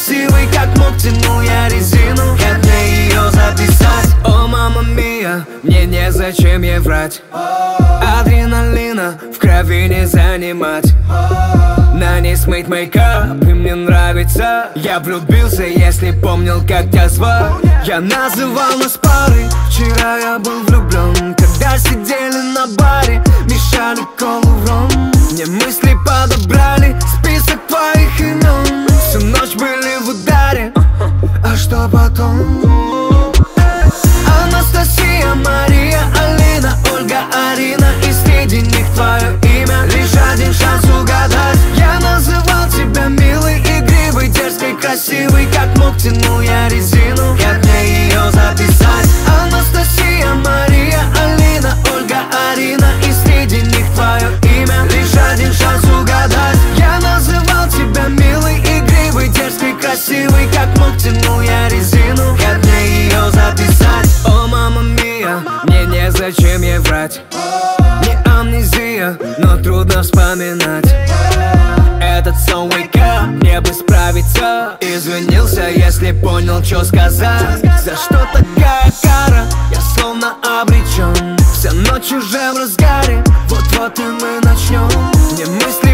красивый, как мог, тянул я резину, как мне ее записать? О, мама мия, мне незачем ей врать. Адреналина в крови не занимать. На ней смыть мейкап, и мне нравится. Я влюбился, если помнил, как тебя звать. Я называл нас парой, вчера я был влюблен. Когда сидели на баре, мешали колу в ром. Мне мысли подобрали список твоих имен. Всю ночь были в ударе, а что потом? Анастасия, Мария, Алина, Ольга, Арина. И среди них твое имя, лишь один шанс угадать. Я называл тебя милой, игривой, дерзкой, красивой, как мог, тянул я резину, как мне ее записать? Анастасия, Мария, Алина, Ольга, Арина. И среди них твое имя, лишь один шанс угадать. Я называл тебя милой, игривой, дерзкой, красивой, как мог, тянул я резину, как мне ее записать? О, мама мия, мне незачем ей врать. Не амнезия, но трудно вспоминать. Этот сон wake up, мне бы справиться. Извинился, если понял, что сказать. За что такая кара? Я словно обречен. Вся ночь уже в разгаре, вот-вот и мы начнем. Мне мысли